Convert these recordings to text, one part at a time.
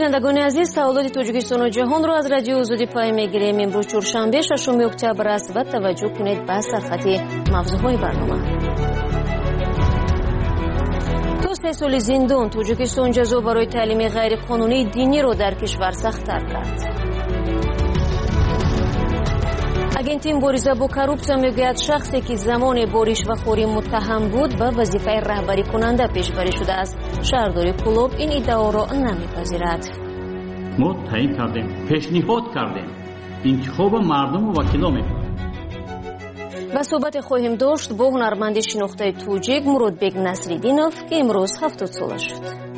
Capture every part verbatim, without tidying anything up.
بینندگان عزیز، سوالات تاجیکستان و جهان را از رادیو آزادی پای میگیریم. امروز چهارشنبه ششم اکتبر است و توجه کنید به سرخط موضوعهای برنامه. تا سه سال زندان، تاجیکستان جزا برای تعلیم غیر قانونی دینی را در کشور سخت‌تر کرد. اگنتین بوریزا با کروپسیا میگوید شخصی که زمان بارش و خوری متهم بود به وظیفه رهبری کننده پیشبری شده است. شهرداری کلوب این ادعا را نمیپذیرد. ما تعیین کردیم، پیشنهاد کردیم، انتخاب مردم و وکیلا میکنیم. و صحبت خواهیم داشت با هنرمند شناخته توجیک مرودبک نصرالدینوف که امروز هفتاد ساله شد.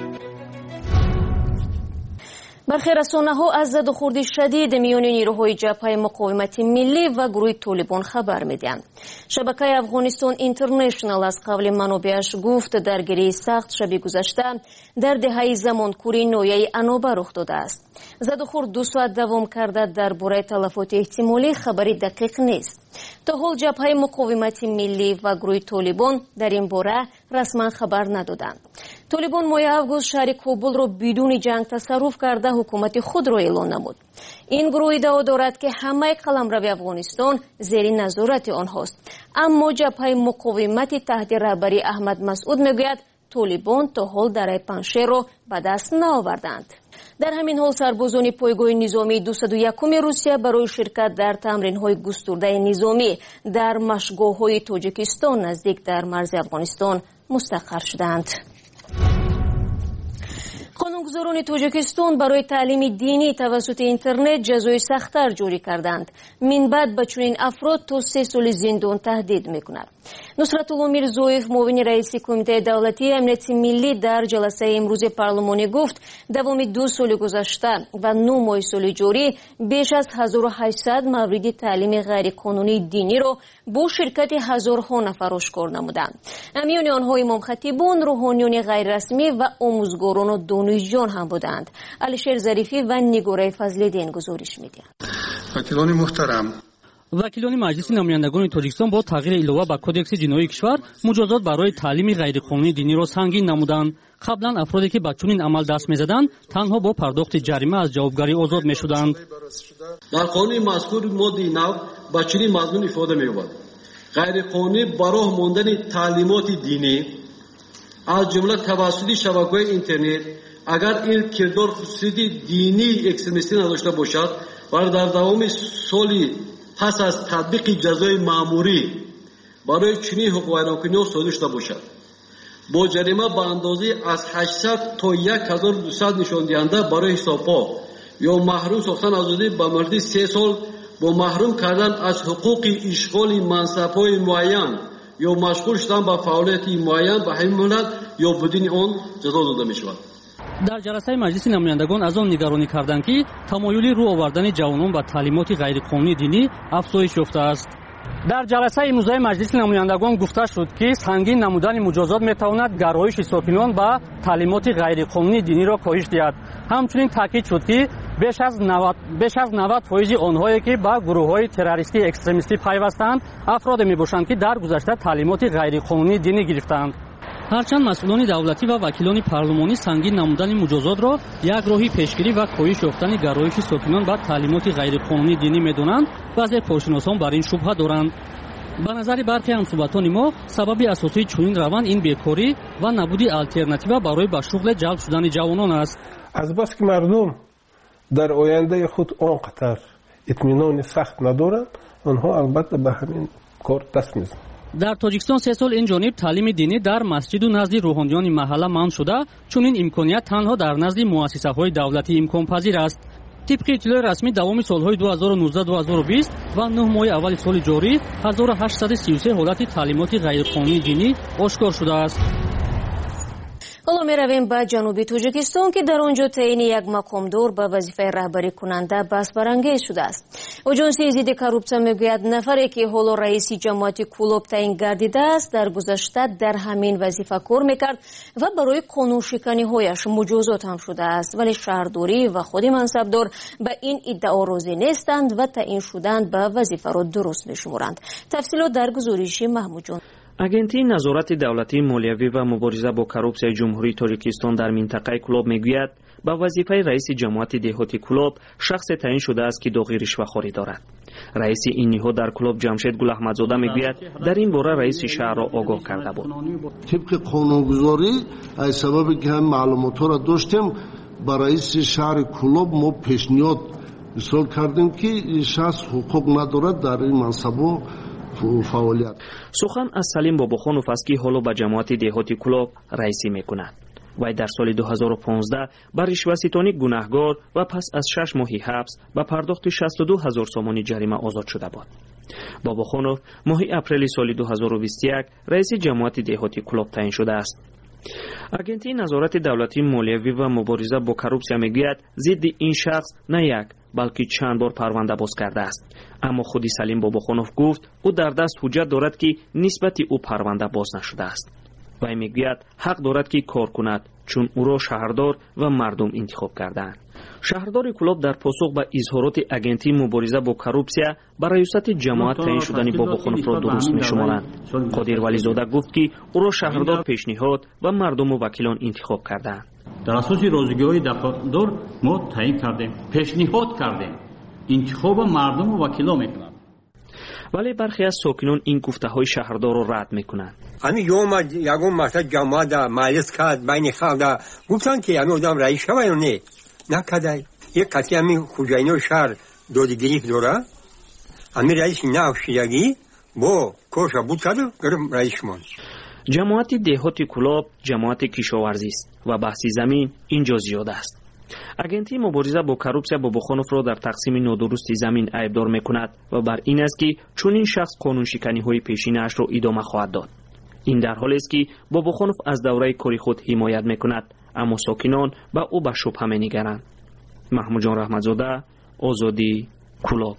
برخی رسانه‌ها از زد و خورد شدید میان نیروهای جبهه مقاومت ملی و گروه طالبان خبر میدهند. شبکه افغانستان اینترنشنال از قول منابعش گفت درگیری سخت شب گذشته در دهه زمانکوری نویه انوبه رخ داده است. زد و خورد دو ساعت دوام کرده. درباره تلفات احتمالی خبری دقیق نیست. تا حال جبهه مقاومت ملی و گروه طالبان در این باره رسما خبر ندادند. طالبان ماه آگوست شهر کابل را بدون جنگ تصرف کرده حکومت خود را اعلان نمود. این گروه ادعا دارد که همه قلمرو افغانستان زیر نظارت آنهاست. اما جبهه مقاومت تحت رهبری احمد مسعود میگوید طالبان تا حال دره پنشیر را به دست نآوردند. در همین حال سربازان پایگاه نظامی دویست و یک روسیه برای شرکت در تمرین‌های گسترده نظامی در مشگاه‌های تاجیکستان نزدیک در مرز افغانستان مستقر شدند. قانونگذاران تاجیکستان برای تعلیم دینی توسط اینترنت جزای سخت‌تر جاری کردند. من بعد به چنین افراد تا سه سال زندان تهدید می‌کند. نصرت الله میرزویف معاون رئیس کمیته دولتی امنیت ملی در جلسه امروز پارلمانی گفت دوام دو سال گذشته و نه ماه سال جاری بیش از هزار و هشتصد مورد تعلیم غیر قانونی دینی را با شرکت هزارها نفر آشکار نمودند. میان آنها امام خطیبان، روحانیان غیر رسمی و آموزگاران و دانشجویان هم بودند. علیشیر ظریفی و نگاره فضل‌الدین گزارش می‌دهند. وکیلان محترم، وکیلان مجلس نمایندگان تاجیکستان با تغییر الوه به کدکس جنایی کشور مجازات برای تعلیم غیرقانونی دینی را سنگین نمودند. قبلا افرادی که به چنین عمل دست می‌زدند تنها با پرداخت جریمه از جوابگری آزاد می‌شدند. در قانون مذکور ماده نو با چنین مضمون ifade می‌یابد: غیرقانونی برای ماندن تعلیمات دینی از جمله توسط شبکه‌های اینترنت اگر این کردار خصوصی دینی اکستریمیستی نداشته باشد و در دوام سالی پس از تطبیق جزای مأموری برای چنین حقوق ویرانکنی صادر شده باشد با جریمه به اندازه از هشتصد تا یک هزار و دویست نشان دهنده برای حسابها یا محروم ساختن آزادی به مدت سه سال با محروم کردن از حقوق اشغال منصب‌های معین یا مشغول شدن به فعالیت معین به همین مهلت یا بدون آن جزا داده می‌شود. در جلسه مجلس نمایندگان از آن نگرانی کردند که تمایل رو آوردن جوانان به تعلیمات غیرقانونی دینی افزایش یافته است. در جلسه امروزه مجلس نمایندگان گفته شد که سنگین نمودن مجازات میتواند گرایش ساکنان به تعلیمات غیرقانونی دینی را کاهش دهد. همچنین تاکید شد که بیش از نود بیش از نود درصد آنهایی که به گروه‌های تروریستی اکستریمیستی پیوستند افراد میباشند که در گذشته تعلیمات غیرقانونی دینی گرفتند. هرچند مسئولان دولتی و وکیلان پارلمانی سنگین نمودن مجازات را یک راهی پیشگیری و کاهش یافتن گرایش ساکنان به تعلیمات غیرقانونی دینی میدانند، بعضی کارشناسان بر این شبهه دارند. به نظر برخی همصحبتان ما سبب اساسی چنین روند این بیکاری و نبود آلترناتیو برای به شغل جلب شدن جوانان است. از بس که مردم در آینده خود آنقدر اطمینان سخت ندارند، آنها البته به همین کار دست میزنند. در تاجیکستان سه سال این جانب تعلیم دینی در مسجد و نزد روحانیان محله منع شده، چون این امکانیت تنها در نزد مؤسسه‌های دولتی امکان پذیر است. طبق اطلاع رسمی دوام سالهای دو هزار و نوزده دو هزار و بیست و نه ماه اول سال جاری هزار و هشتصد و سی و سه حالت تعلیمات غیرقانونی دینی آشکار شده است. حالا می رویم به جنوبی تاجیکستان که در آنجا تعیین یک مقامدار به وظیفه رهبری کننده بحث برانگیز شده است. آژانس ضد کروپسیا میگوید نفری که حالا رئیس جماعت کلوب تعیین گردیده است در گذشته در همین وظیفه کار میکرد و برای قانون شکنی هایش مجازات هم شده است، ولی شهرداری و خود منصبدار به این ادعا راضی نیستند و تعیین شدن به وظیفه را درست میشمرند. تفصیلات در گزارش محمود جان. агентии назорати давлатии молиявӣ ва мубориза бо коррупсияи ҷумҳурии тоҷикистон дар минтақаи Кӯлоб мегӯяд, ба вазифаи раиси ҷамоати деҳоти Кӯлоб шахсе таъин шудааст, ки доғи ришвахорӣ дорад. раиси ин ниҳод дар Кӯлоб Ҷамшед Гулаҳмадзода мегӯяд, дар ин бора раиси шаҳрро огоҳ карда буд. тибқи қонунгузорӣ аз сабабе ки ҳам маълумотҳоро доштем, ба раиси шаҳри Кӯлоб мо пешниҳод ирсол кардем, ки шахс ҳуқуқ надорад дар ин мансабҳо фаъолият. сухан аз Салим Бобохонов аст, ки ҳоло ба ҷамоати деҳоти Кӯлоб раисӣ мекунад. вай дар соли дуҳазору понздаҳ ба ришваситонӣ гунаҳгор ва пас аз шаш моҳи ҳабс ба пардохти шасту ду ҳазор сомони ҷарима озод шуда буд. Бобохонов моҳи апрели соли дуҳазору бисту як раиси ҷамоати деҳоти Кӯлоб таъин шудааст. агентии назорати давлатии молиявӣ ва мубориза бо коррупсия мегӯяд, зидди ин шахс на як, балки чанд бор парванда боз кардааст. аммо худи Салим Бобохонов гуфт, ӯ дар даст ҳуҷҷат дорад, ки нисбати ӯ парванда боз нашудааст. вай мегӯяд ҳақ дорад, ки кор кунад, чун ӯро шаҳрдор ва мардум интихоб кардаанд. шаҳрдори Кӯлоб дар посух ба изҳороти агентии мубориза бо коррупсия ба раёсати ҷамоат таъин шудани Бобохоновро дуруст мешуморанд. Қодир Вализода гуфт, ки ӯро шаҳрдор пешниҳод ва мардуму вакилон интихоб кардаанд. дар асоси розигиҳои дафтор мо таъин кардем, пешниҳод кардем, интихоба мардуму вакилон мекунанд. вале бархе аз сокинон ин гуфтаҳои шаҳрдорро рад мекунанд. ҳамин омад ягон марта ҷамоата маҷлис кард, байни халда гуфтанд, ки ҳамин одам раис шава ё не накадай. як қатъи ҳамин хуҷайнои шаҳр доди гирифт дора, ҳамин раиси нав шидагӣ бо корша буд карду гирифт раис шумонд. ҷамоати деҳоти Кӯлоб ҷамоати кишоварзист ва баҳси замин инҷо зиёд аст. агентии мубориза бо коррупсия Бобохоновро дар тақсими нодурусти замин айбдор мекунад ва бар ин аст, ки чунин шахс қонуншиканиҳои пешинаашро идома хоҳад дод. ин дар ҳолест, ки Бобохонов аз давраи кори худ ҳимоят мекунад, аммо сокинон ба ӯ ба шубҳа менигаранд. маҳмудҷон раҳматзода, озодӣ, Кӯлоб.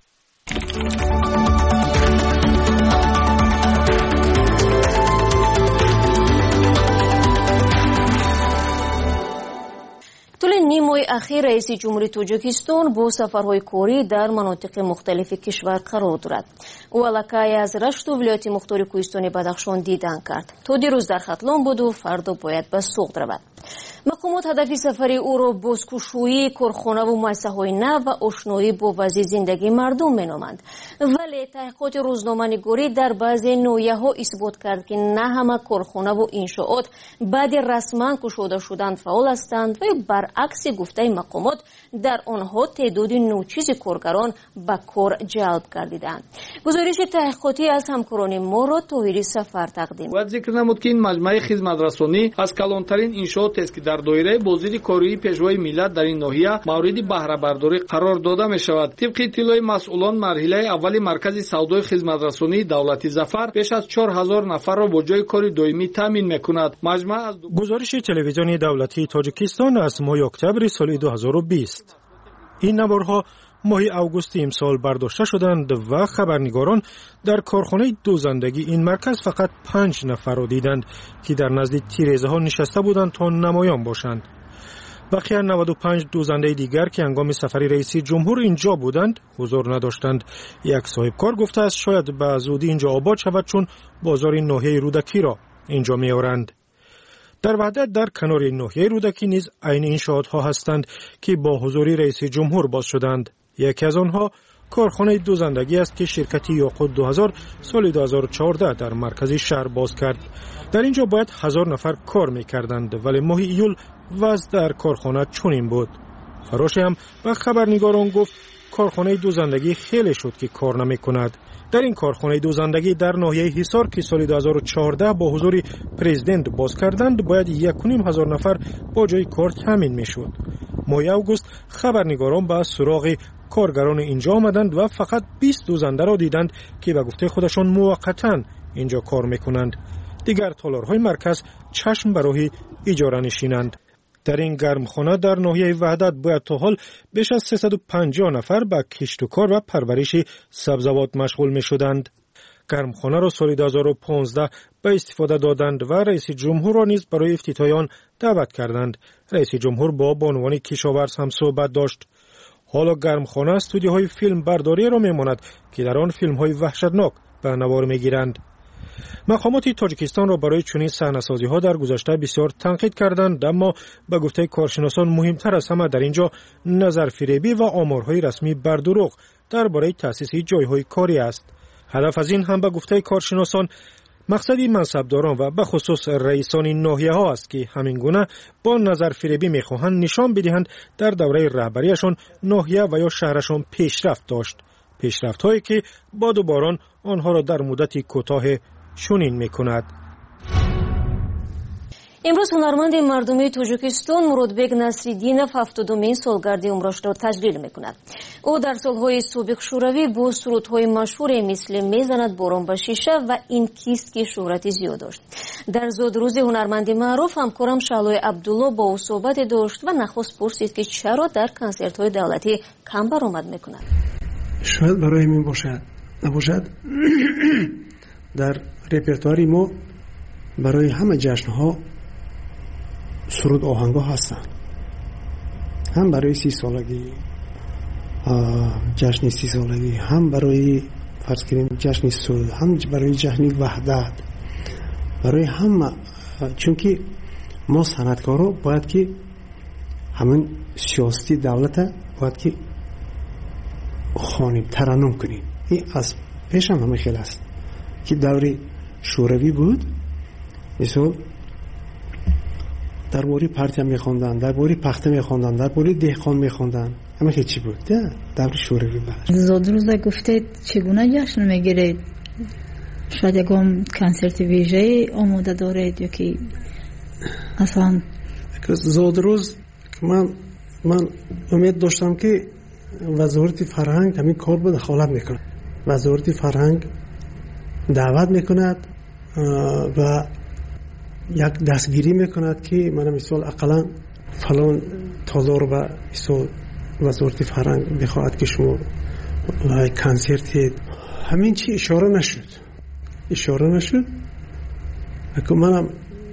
طول نیم ماه اخیر رئیس جمهوری تاجیکستان با سفرهای کاری در مناطق مختلف کشور قرار دارد. او علاقه از رشت و ولایت مختار کوهستان بدخشان دیدن کرد. تا دیروز در ختلان بود و فردا باید به سوق رود. مقامات هدف سفری او را بازگشایی کارخانه و مؤسسه‌های نو و آشنایی با وضع زندگی مردم مینامند. ولی تحقیقات روزنامه‌نگاری در بعضی ناحیه‌ها اثبات کرد که نه همه کارخانه و انشاءات بعد رسما گشوده شدن فعال هستند و برعکس گفته مقامات در آنها تعداد ناچیز کارگران به کار جلب گردیدند. گزارش تحقیقاتی از همکاران ما را طاهری سفر تقدیم. باید ذکر نمود که این مجمع خدمترسانی از کلانترین انشاءات است که در دایره بازدید کاری پیشوای ملت در این ناحیه مورد بهره برداری قرار داده می شود. طبق اطلاع مسئولان مرحله اول مرکز سودای خدمترسانی دولتی ظفر بیش از چهار هزار نفر را با جای کاری دائمی تامین میکند. مجمع از گزارش تلویزیونی دولتی تاجیکستان از ماه اکتبر سال دو هزار و بیست. این نوارها ماه اوگوست امسال برداشته شدند و خبرنگاران در کارخانه دوزندگی این مرکز فقط پنج نفر را دیدند که در نزد تیره‌زه ها نشسته بودند تا نمایان باشند. بقیه نود و پنج دوزنده دیگر که هنگام سفر رئیس جمهور اینجا بودند حضور نداشتند. یک صاحب کار گفته است شاید به زودی اینجا آباد شود چون بازار ناحیه رودکی را اینجا میآورند. در وحدت در کنار ناحیه رودکی نیز عین انشاءات ها هستند که با حضور رئیس جمهور باز شدند. یکی از آنها کارخانه دوزندگی است که شرکت یاقوت دو هزار سال دو هزار و چهارده در مرکز شهر باز کرد. در اینجا باید هزار نفر کار میکردند ولی ماه ایول وضع در کارخانه چنین بود. فراش هم به خبرنگاران گفت کارخانه دوزندگی خیلی شد که کار نمی کند. در این کارخانه دوزندگی در ناحیه حصار که سال دو هزار و چهارده با حضور پرزیدنت باز کردند باید یک و نیم هزار نفر با جای کار تامین میشد. ماه اوگوست خبرنگاران به سراغ کارگران اینجا آمدند و فقط بیست دوزنده را دیدند که به گفته خودشان موقتا اینجا کار میکنند. دیگر تالارهای مرکز چشم برای اجاره نشینند. در این گرمخانه در ناحیه وحدت باید تا حال بیش از سیصد و پنجاه نفر به کشت و کار و پرورش سبزوات مشغول می شدند. گرمخانه را سال دو هزار و پانزده به استفاده دادند و رئیس جمهور را نیز برای افتتاح آن دعوت کردند. رئیس جمهور با بانوان کشاورز هم صحبت داشت. حالا گرمخانه استودیوهای فیلم برداری را میماند که در آن فیلم های وحشتناک به نوار میگیرند. مقامات تاجیکستان را برای چنین صحنه‌سازی‌ها در گذشته بسیار تنقید کردند، اما به گفته کارشناسان مهمتر از همه در اینجا نظرفریبی و آمارهای رسمی بر دروغ درباره تأسیس جایهای کاری است. هدف از این هم به گفته کارشناسان مقصدی منصبداران و به خصوص رئیسان ناحیه ها است که همین گونه با نظرفریبی می‌خواهند نشان بدهند در دوره رهبریشان ناحیه و یا شهرشان پیشرفت داشت، پیشرفت هایی که باد و باران آنها را در مدت کوتاه شونین می‌کند. امروز هنرمند مردمی تاجیکستان مرودبек насриддинов ҳафтадумин солгарди умрашро таҷлил мекунад. ӯ дар солҳои собиқ шӯравӣ бо сурудҳои машҳуре мисли мезанад борон ба шиша ва ин кист ки шӯҳрати зиёд дошт. дар зодрӯзи ҳунарманди маъруф ҳамкорам шаълои абдулло бо ӯ суҳбате дошт ва нахост пурсид ки чаро дар консертҳои давлатӣ кам баромад мекунад. шояд барои мин бошад набошад дар репертуари мо барои ҳама ҷашнҳо суруд оҳангҳо ҳастанд. ҳам барои си солагӣ ҷашни си солагӣ, ҳам барои фарз кунем ҷашни суд, ҳам барои ҷашни ваҳдат, барои ҳама. чунки мо санъаткоро бояд ки ҳамин сиёсати давлата бояд ки хонем, тараннум кунем. ин аз пешам ҳама хел аст ки даври шӯравӣ буд, мисол дар бори партия мехонданд, дар бори пахта мехонданд, дар бори деҳқон мехонданд. ҳама ки чӣ буд даври шӯравӣ бад. зодрӯза гуфтед чигуна ҷашн мегиред? шояд ягон консерти вижаи омода доред ё ки аслан? зодрӯз ман ман умед доштам ки вазорати фарҳанг ҳамин кор ба дахолат мекунад. вазорати фарҳанг даъват мекунад ва як дастгирӣ мекунад ки мана мисол ақаллан фалон толор ба мисол вазорати фарҳанг бихоҳад ки шумо консертед. ҳамин чи ишора нашуд ишора нашуд аку манам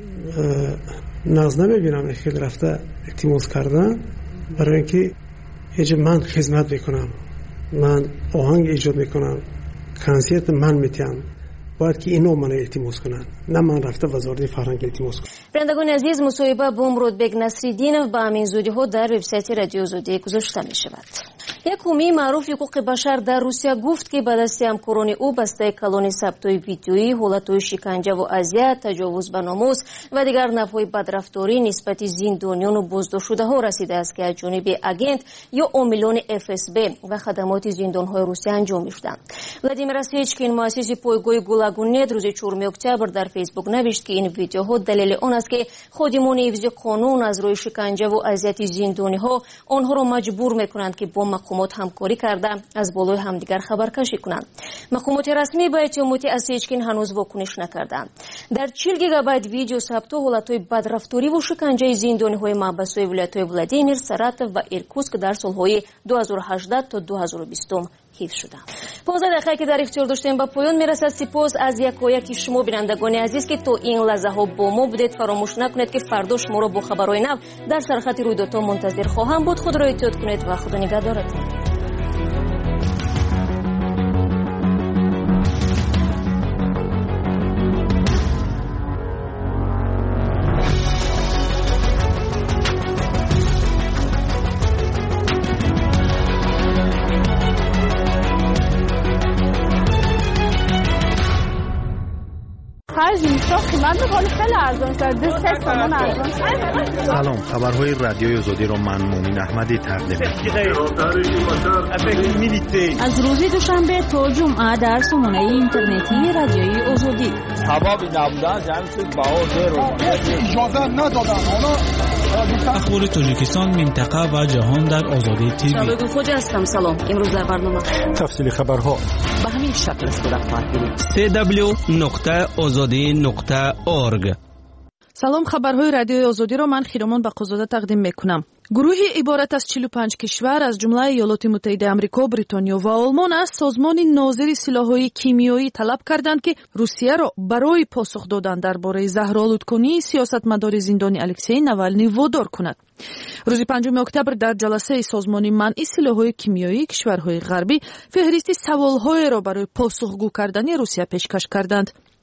нағз намебинам хеле рафта илтимос кардан барои ин ки эҷа ман хизмат мекунам, ман оҳанг эҷод мекунам, консерт ман метиҳам, باید که اینو من التماس کنن، نه من رفته وزارت فرهنگ التماس کنم. برندگان عزیز، مصاحبه با مرودبek насриддинов با همین زودی ها در وبسایت رادیو زودی گذاشته می شود. یک حامی معروف حقوق بشر در روسیه گفت که به دست همکاران او بسته کلان ثبت‌های ویدیویی، حالت‌های شکنجه و اذیت، تجاوز به ناموس و دیگر نحوهای بدرفتاری نسبت زندانیان و بازداشت‌شده‌ها رسیده است که از جانب اگنت یا عاملان اف اس بی و خدمات زندان‌های روسیه انجام می‌شدند. ولادیمیر اسویچکین، مؤسس پایگاه گولاگونت، روز چهارم اکتبر در فیسبوک نوشت که این ویدیوها دلیل آن است که خادمان حفظ قانون از روی شکنجه و اذیت زندانی‌ها آنها را مجبور می‌کنند که با مقامات همکاری کرده از بالای همدیگر خبرکشی کنند. مقامات رسمی با اتهامات اسویچکین هنوز واکنش نکردند. در چهل گیگابایت ویدیو ثبت حالت‌های بدرفتاری و شکنجه زندانی‌های محبس‌های ولایت‌های ولادیمیر، ساراتوف و ایرکوتسک در سال‌های دو هزار و هجده تا دو هزار و بیست حفظ شدند. پانزده دقیقه که در اختیار داشتیم به پایان میرسد. سپاس از یکایک شما بینندگان عزیز که تا این لحظه ها با ما بودید. فراموش نکنید که فردا شما را با خبرهای نو در سرخط رویدادها منتظر خواهم بود. خود را احتیاط کنید و خدا نگهدارتان. سلام، خبرهای رادیوی آزادی را من مومن احمدی تقدیم می‌کنم. از روز دوشنبه تا جمعه در سامانه اینترنتی رادیوی آزادی. حباب نبودن جمعیت باور رو اجازه ندادن. اخبار تاجیکستان، منطقه و جهان در آزادی تیوی. شبکه فوج هستم. سلام. امروز در برنامه تفصیل خبرها به همین شکل است که رفتار کنید. سی دبلیو نقطه آزادی نقطه اورگ. سلام، خبرهای رادیوی آزادی را من خیرامان بقازاده تقدیم میکنم. گروهی عبارت از چهل و پنج کشور از جمله ایالات متحده آمریکا، بریتانیا و آلمان از سازمان ناظر سلاح‌های کیمیایی طلب کردند که روسیه را برای پاسخ دادن درباره زهرآلودکنی سیاستمدار زندانی الکسی ناوالنی وادار کند. روز پنجم اکتبر در جلسه سازمان منع سلاح‌های کیمیایی کشورهای غربی فهرست سوال‌های را برای پاسخگو کردن روسیه پیشکش کردند.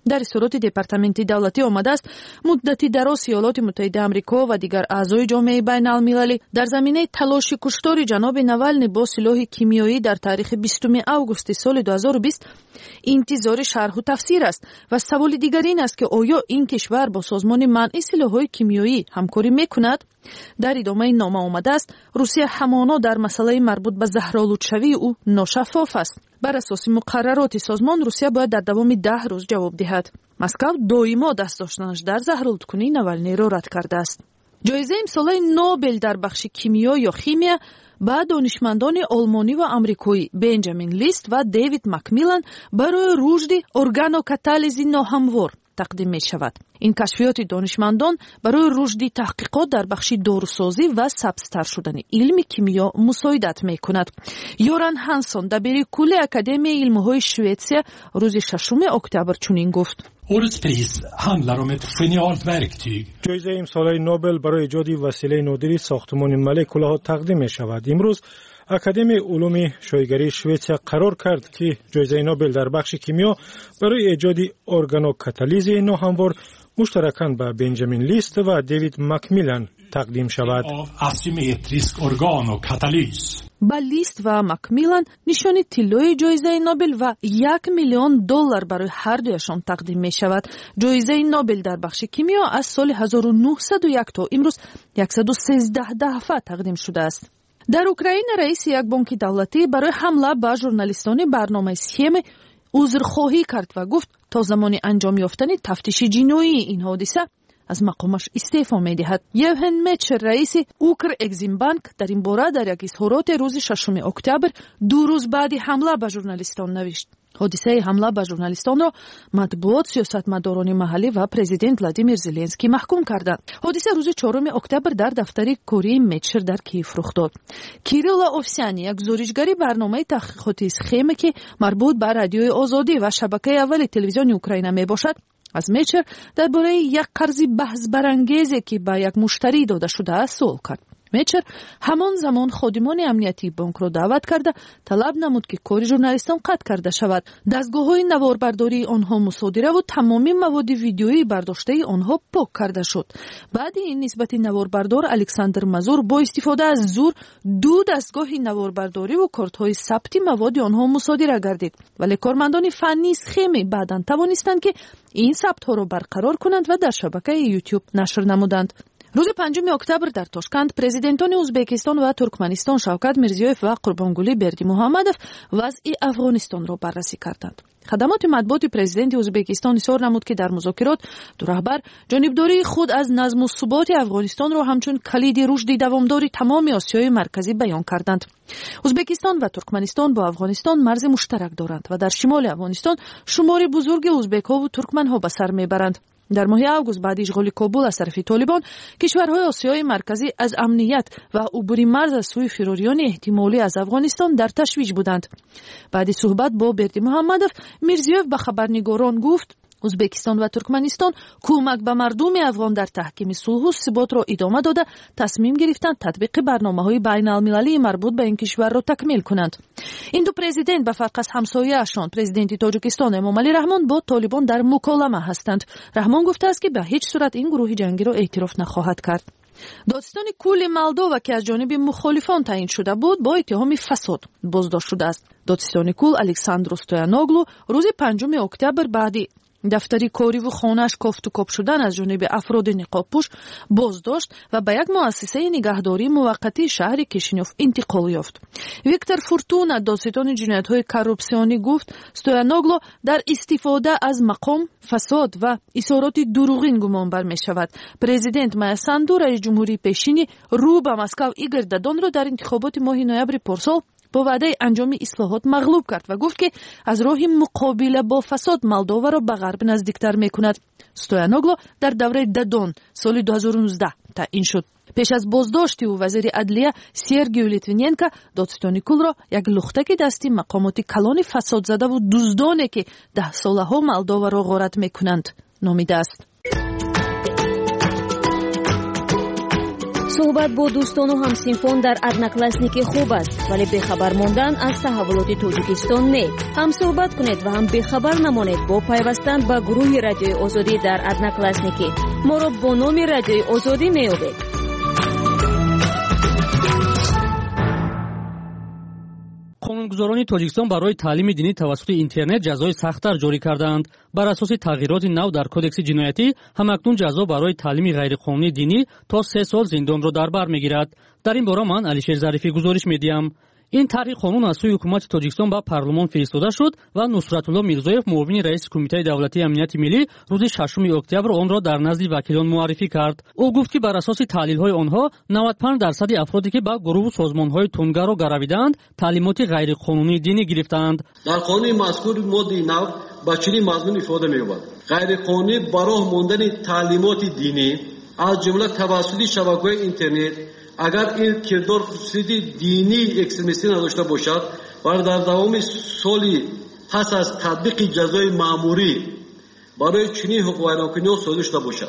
дар исороти департаменти давлатӣ омадааст муддати дароз иёлоти муттаҳидаи амрико ва дигар аъзои ҷомеаи байналмилалӣ дар заминаи талоши куштори ҷаноби Навални бо силоҳи кимиёӣ дар таърихи бистуми августи соли дуҳазору бист интизори шарҳу тафсир аст ва саволи дигар ин аст ки оё ин кишвар бо созмони манъи силоҳҳои кимиёӣ ҳамкорӣ мекунад? дар идомаи нома омадааст русия ҳамоно дар масъалаи марбут ба заҳролудшавии ӯ ношаффоф аст. бар асоси муқаррароти созмон русия бояд дар давоми даҳ рӯз ҷавоб диҳад. Москав доимо даст доштанаш дар заҳролудкунии Навалниро рад кардааст. ҷоизаи имсолаи Нобел дар бахши кимиё ё химия ба донишмандони олмонӣ ва амрикоӣ Бенҷамин Лист ва Дэвид Макмиллан барои рушди органокатализи ноҳамвор тақдим мешавад. ин кашфиёти донишмандон барои рушди таҳқиқот дар бахши дорусозӣ ва сабзтар шудани илми кимиё мусоидат мекунад. Йоран Хансон дабири кулли Академияи илмҳои Шветсия рӯзи шашуми октябр чунин гуфт: Årets pris handlar om ett genialt verktyg. ҷоизаи имсолаи Нобел барои эҷоди василаи нодири сохтмони молекулаҳо тақдим мешавад. имрӯз Академияи улуми шоигарии Шветсия қарор кард, ки ҷоизаи Нобел дар бахши кимиё барои эҷоди органокатализи ноҳамвор муштаракан ба Бенҷамин Лист ва Дэвид Макмиллан тақдим шавад. Asymmetrisk organokatalys. ба Лист ва Макмиллан нишони тиллои ҷоизаи Нобел ва як миллион доллар барои ҳардуяшон тақдим мешавад. ҷоизаи Нобел дар бахши кимиё аз соли ҳазору нуҳсаду як то имрӯз яксаду сездаҳ дафъа тақдим шудааст. дар Украина раиси як бонки давлатӣ барои ҳамла ба журналистони барномаи схема узрхоҳӣ кард ва гуфт то замони анҷом ёфтани тафтиши ҷиноии ин ҳодиса аз мақомаш истеъфо медиҳад. Евген Мечер раиси Укрэкзимбанк дар ин бора дар як изҳороте рӯзи шашуми октябр ду рӯз баъди ҳамла ба журналистон навишт: ҳодисаи ҳамла ба журналистонро матбуот, сиёсатмадорони маҳаллӣ ва президент Владимир Зеленский маҳкум карданд. ҳодиса рӯзи чоруми октябр дар дафтари кории Мечер дар Киев рух дод. Кирилла Овсяни, як зоришгари барномаи таҳқиқоти схема, ки марбут ба радиои Озодӣ ва шабакаи аввали телевизиони Украина мебошад, аз Мечер дар бораи як қарзи баҳсбарангезе, ки ба як муштарӣ дода шудааст, суол кард. Мечер ҳамон замон ходимони амниятии бонкро даъват карда талаб намуд, ки кори журналистон қатъ карда шавад, дастгоҳҳои наворбардории онҳо мусодираву тамоми маводи видеоии бардоштаи онҳо пок карда шуд. баъди ин нисбати наворбардор Александр Мазур бо истифода аз зур ду дастгоҳи наворбардориву кортҳои сабти маводи онҳо мусодира гардид, вале кормандони фаннии схема баъдан тавонистанд, ки ин сабтҳоро барқарор кунанд ва дар шабакаи YouTube нашр намуданд. рӯзи панҷуми октябр дар Тошканд президентони Узбекистон ва Туркманистон Шавкат Мирзиёев ва Қурбонгулӣ Бердимуҳаммадов вазъи Афғонистонро баррасӣ карданд. хадамоти матбуоти президенти Узбекистон изҳор намуд, ки дар музокирот ду раҳбар ҷонибдории худ аз назму суботи Афғонистонро ҳамчун калиди рушди давомдори тамоми Осиёи марказӣ баён карданд. Узбекистон ва Туркманистон бо Афғонистон марзи муштарак доранд ва дар шимоли Афғонистон шумори бузурги узбекҳову туркманҳо ба сар мебаранд. дар моҳи август баъди ишғоли Кобул аз тарафи Толибон, кишварҳои Осиёи марказӣ аз амният ва убури марз аз сӯи фирорёни эҳтимолӣ аз Афғонистон дар ташвиш буданд. баъди суҳбат бо Бердимуҳаммадов, Мирзиёев ба хабарнигорон гуфт: Узбекистон ва Туркманистон кӯмак ба мардуми афғон дар таҳкими сулҳу сиботро идома дода тасмим гирифтанд татбиқи барномаҳои байналмилалии марбут ба ин кишварро такмил кунанд. ин ду президент ба фарқ аз ҳамсояашон президенти Тоҷикистон Эмомалӣ Раҳмон бо Толибон дар муколама ҳастанд. Раҳмон гуфтааст, ки ба ҳеҷ сурат ин гурӯҳи ҷангиро эътироф нахоҳад кард. додистони кулли Молдова, ки аз ҷониби мухолифон таъин шуда буд, бо иттиҳоми фасод боздошт шудааст. додистони кул Александру Стояноглу рӯзи панҷуми октябр баъди дафтари кориву хонааш кофтукоп шудан аз ҷониби афроди ниқобпӯш боздошт ва ба як муассисаи нигаҳдории муваққатии шаҳри Кишинёв интиқол ёфт. Виктор Фуртуна, додситони ҷиноятҳои коррупсионӣ, гуфт: Стояноглу дар истифода аз мақом, фасод ва изҳороти дуруғин гумонбар мешавад. Президент Майя Санду, раис ҷумҳурии пешини рӯ ба Москав Игор Додонро дар интихоботи моҳи ноябри порсол бо ваъдаи анҷоми ислоҳот мағлуб кард ва гуфт, ки аз роҳи муқобила бо фасод Молдоваро ба ғарб наздиктар мекунад. Стояноглу дар давраи Дадон соли ду ҳазору нуздаҳ таъин шуд. пеш аз боздошти ӯ вазири адлия Сергей Литвиненко додистони кулро як лухтаки дасти мақомоти калони фасодзадаву дуздоне, ки даҳсолаҳо Молдоваро ғорат мекунанд, номидааст. صحبت با دوستان و همسینفان در ادناکلاسنیک خوب است، ولی بخبر ماندن از تحولات تاجیکستان نه. هم صحبت کنید و هم بخبر نمانید با پیوستن به گروه رادیوی آزادی در ادناکلاسنیک. ما را با نام رادیوی آزادی می‌یابید. қонунгузорони тоҷикистон барои таълими динӣ тавассути интернет ҷазои сахттар ҷорӣ карданд. бар асоси тағйироти нав дар кодекси ҷиноятӣ ҳамакнун ҷазо барои таълими ғайриқонунии динӣ то се сол зиндонро дар бар мегирад. дар ин бора ман алишер зарифӣ гузориш медиҳам. ин тарҳи қонун аз сӯи ҳукумати тоҷикистон ба парлумон фиристода шуд ва нусратулло мирзоев, муовини раиси кумитаи давлатии амнияти миллӣ, рӯзи шашуми октябр онро дар назди вакилон муаррифӣ кард. ӯ гуфт ки бар асоси таҳлилҳои онҳо навад панҷ дарсади афроде ки ба гурӯҳу созмонҳои тунгаро гаравиданд, таълимоти ғайриқонунии динӣ гирифтаанд. дар қонуни мазкур моддаи нав ба чунин мазмун ифода меёбад: ғайриқонунӣ ба роҳ мондани таълимоти динӣ аз ҷумла тавассути шабакаҳои интернет агар ин кирдор хусусияти динии экстремистӣ надошта бошад ва дар давоми соли пас аз татбиқи ҷазои маъмурӣ барои чунин ҳуқуқвайронкуниҳо содир шуда бошад,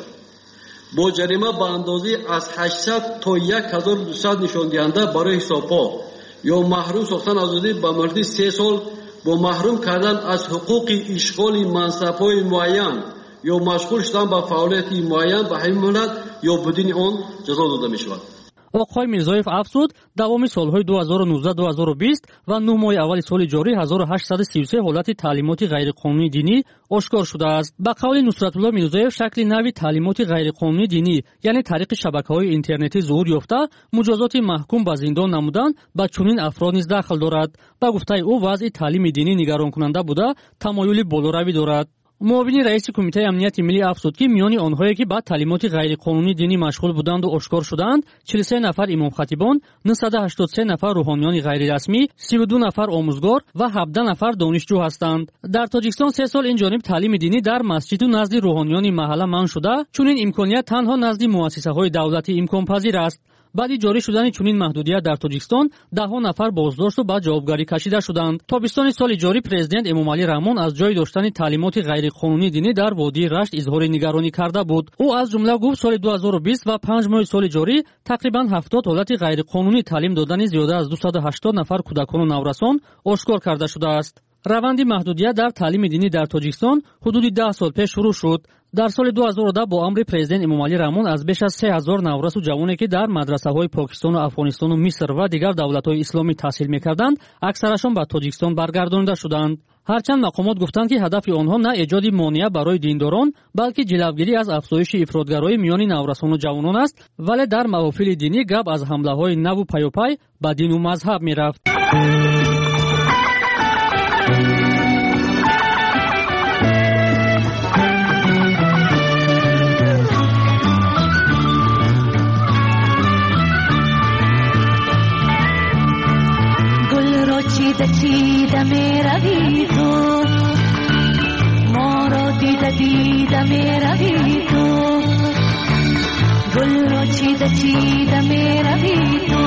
бо ҷарима ба андозаи аз ҳаштсад то як ҳазор و دویست нишондиҳанда барои ҳисобҳо ё маҳрум сохтан аз озодӣ ба муддати се сол, бо маҳрум кардан аз ҳуқуқи ишғоли мансабҳои муайян ё машғул шудан ба фаъолияти муайян ба ҳамин миллат ё бидуни он ҷазо дода мешавад. оқои мирзоев афзуд, давоми солҳои ду ҳазору нуздаҳ - ду ҳазору бист ва нӯҳ моҳи аввали соли ҷорӣ ҳазору ҳаштсад си و سه ҳолати таълимоти ғайриқонунии динӣ ошкор шудааст. ба қавли нусратулло мирзоев, шакли нави таълимоти ғайриқонунии динӣ, яъне тариқи шабакаҳои интернетӣ зуҳур ёфта, муҷозоти маҳкум ба зиндон намудан ба чунин афрод низ дахл дорад. ба гуфтаи ӯ, вазъи таълими динӣ нигаронкунанда буда, тамоюли болоравӣ дорад. муовини раиси кумитаи амнияти миллӣ афзуд ки миёни онҳое ки ба таълимоти ғайриқонунии динӣ машғул буданду ошкор шуданд, чилу се нафар имомхатибон, нӯҳсаду ҳаштоду се нафар рӯҳониёни ғайрирасмӣ, сиву ду нафар омӯзгор ва ҳабдаҳ нафар донишҷӯ ҳастанд. дар тоҷикистон се сол инҷониб таълими динӣ дар масҷиду назди рӯҳониёни маҳалла манъ шуда, чунин имконият танҳо назди муассисаҳои давлатӣ имконпазир аст. баъди ҷорӣ шудани чунин маҳдудият дар тоҷикистон даҳҳо нафар боздошту ба ҷавобгарӣ кашида шуданд. тобистони соли ҷорӣ президент эмомалӣ раҳмон аз ҷои доштани таълимоти ғайриқонунии динӣ дар водии рашт изҳори нигаронӣ карда буд. ӯ аз ҷумла гуфт соли ду ҳазору бист ва панҷ моҳи соли ҷорӣ тақрибан ҳафтод ҳолати ғайриқонунӣ таълим додани зиёда аз дусаду ҳаштод нафар кӯдакону наврасон ошкор карда шудааст. раванди маҳдудият дар таълими динӣ дар тоҷикистон ҳудуди даҳ сол пеш шурӯъ шуд. дар соли ду ҳазору да бо амри президент эмомалӣ раҳмон аз беш аз се ҳазор наврасу ҷавоне ки дар мадрасаҳои покистону афғонистону миср ва дигар давлатҳои исломӣ таҳсил мекарданд, аксарашон ба тоҷикистон баргардонида шуданд. ҳарчанд мақомот гуфтанд ки ҳадафи онҳо на эҷоди монеа барои диндорон, балки ҷилавгирӣ аз афзоиши ифротгароӣ миёни наврасону ҷавонон аст, вале дар маҳофили динӣ гап аз ҳамлаҳои наву паёпай ба дину мазҳаб мерафт. چیده چیده می روی تو، ما رو دیده دیده می روی تو، گل رو چیده چیده می روی تو،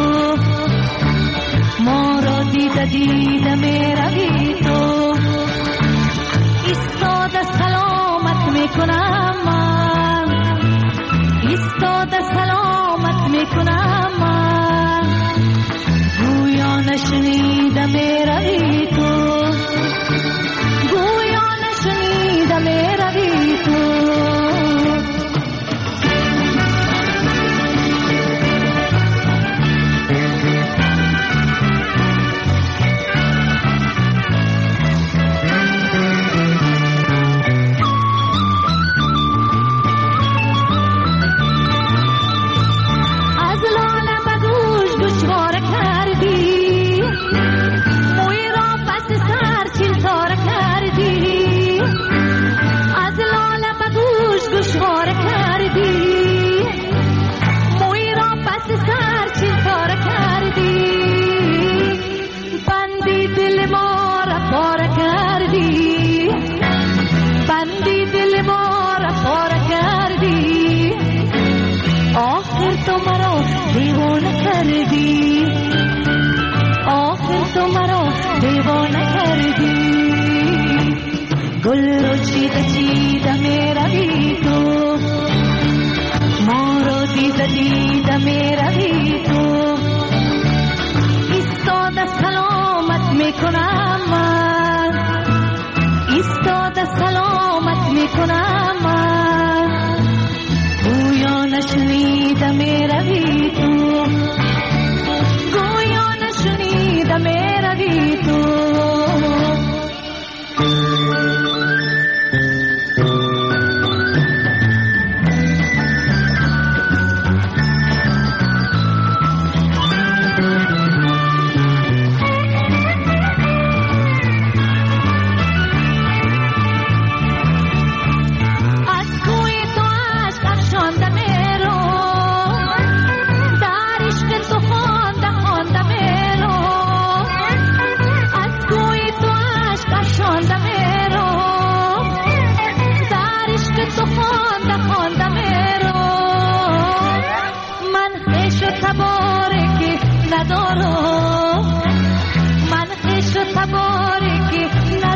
ما رو دیده دیده می روی تو. ایستاده سلامت می کنم من، ایستاده سلامت می کنم من، گویا نشنیده می روی تو، گویا نشنیده می روی تو. گل رو چیده چیده می روی تو، ما رو دیده دیده می روی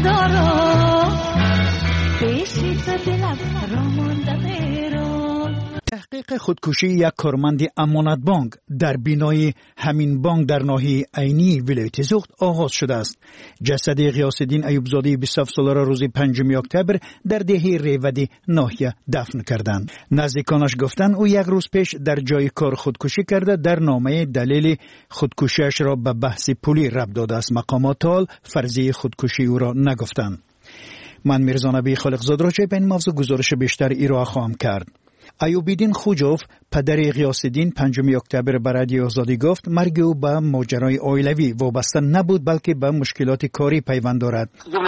ندارم پیشی تو دلم را مانده میرم. تحقیق خودکشی یک کارمند امانت بانک در بینای همین بانک در ناحیه عینی ولایت زوخت آغاز شده است. جسد غیاثالدین ایوبزاده بیست و هفت ساله را روز پنجم اکتبر در دهه ریودی ناحیه دفن کردند. نزدیکانش گفتند او یک روز پیش در جای کار خودکشی کرده. در نامه دلیل خودکشیش را به بحث پولی ربط داده است. مقامات حال فرضیه خودکشی او را نگفتند. من میرزا نبی خالقزاد راجع به این موضوع گزارش بیشتر ارائه خواهم کرد. ایوبالدین خوجوف پدر غیاثالدین پنجم اکتبر به رادیو آزادی گفت مرگ او به ماجرای عائلوی وابسته نبود بلکه به مشکلات کاری پیوند دارد.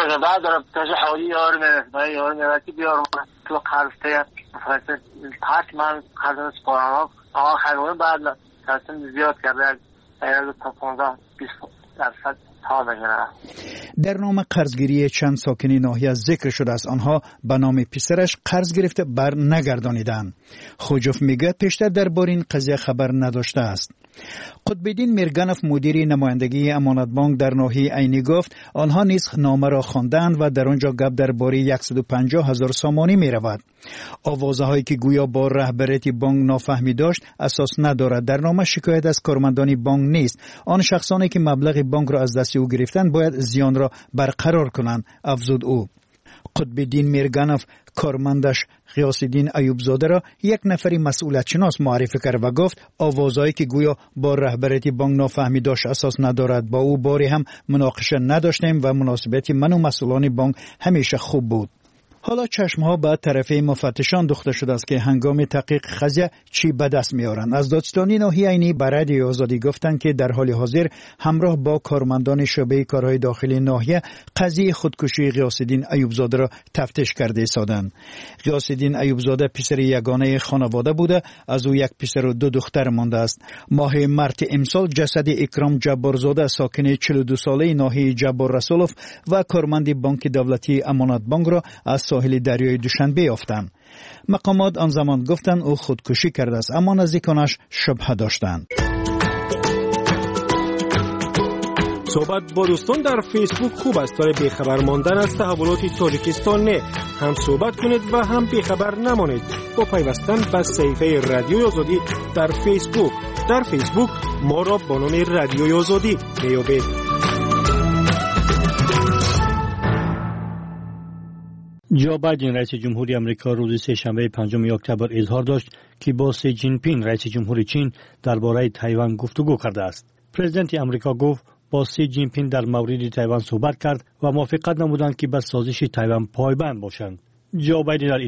در نام قرضگیری چند ساکن ناحیه ذکر شده است. آنها به نام پسرش قرض گرفته بر نگردانیدند. خوجوف میگه پیشتر درباره این قضیه خبر نداشته است. قطبالدین میرگنف مدیر نمایندگی امانت بانک در ناحیه عینی گفت آنها نیز نامه را خواندند و در آنجا گپ درباره صد و پنجاه هزار سامانی می رود. آوازهایی که گویا با رهبریت بانک نافهمی داشت اساس ندارد. در نامه شکایت از کارمندان بانک نیست. آن شخصانی که مبلغ بانک را از دست او گرفتند باید زیان را برقرار کنند، افزود او. قطبالدین میرگنف کارمندش غیاثالدین ایوبزاده را یک نفری مسئولیت شناس معرفی کرد و گفت آوازهایی که گویا با رهبریت بانک نافهمی داشت اساس ندارد. با او باری هم مناقشه نداشتیم و مناسبت من و مسئولان بانک همیشه خوب بود. حالا چشمها به طرفه مفتشان دوخته شده است که هنگام تحقیق قضیه چی به دست میارند. از دادستانی ناحیه عینی به رادیو آزادی گفتند که در حال حاضر همراه با کارمندان شعبه کارهای داخلی ناحیه قضیه خودکشی غیاثالدین ایوبزاده را تفتیش کرده ایستادند. غیاثالدین ایوبزاده پسر یگانه خانواده بوده. از او یک پسر و دو دختر مانده است. ماه مارس امسال جسد اکرام جبارزاده ساکن چهل و دو ساله ناحیه جبار رسولوف و کارمند بانک دولتی امانت بانک را از ساحل دریای دوشنبه یافتند. مقامات آن زمان گفتند او خودکشی کرده است، اما نزدیکانش شبهه داشتند. صحبت با دوستان در فیسبوک خوب است. برای بیخبر ماندن از تحولات تاجیکستان نه هم صحبت کنید و هم بیخبر نمانید با پیوستن به صفحه رادیوی آزادی در فیسبوک. در فیسبوک ما را با نام رادیوی آزادی بیابید. جو بایدن رئیس جمهوری آمریکا روز سه‌شنبه پنجم اکتبر اظهار داشت که با سی جین پینگ رئیس جمهوری چین درباره تایوان گفتگو کرده است. پرزیدنت آمریکا گفت با سی جین پینگ در مورد تایوان صحبت کرد و موافقت نمودند که به سازش تایوان پایبند باشند. جو بایدن در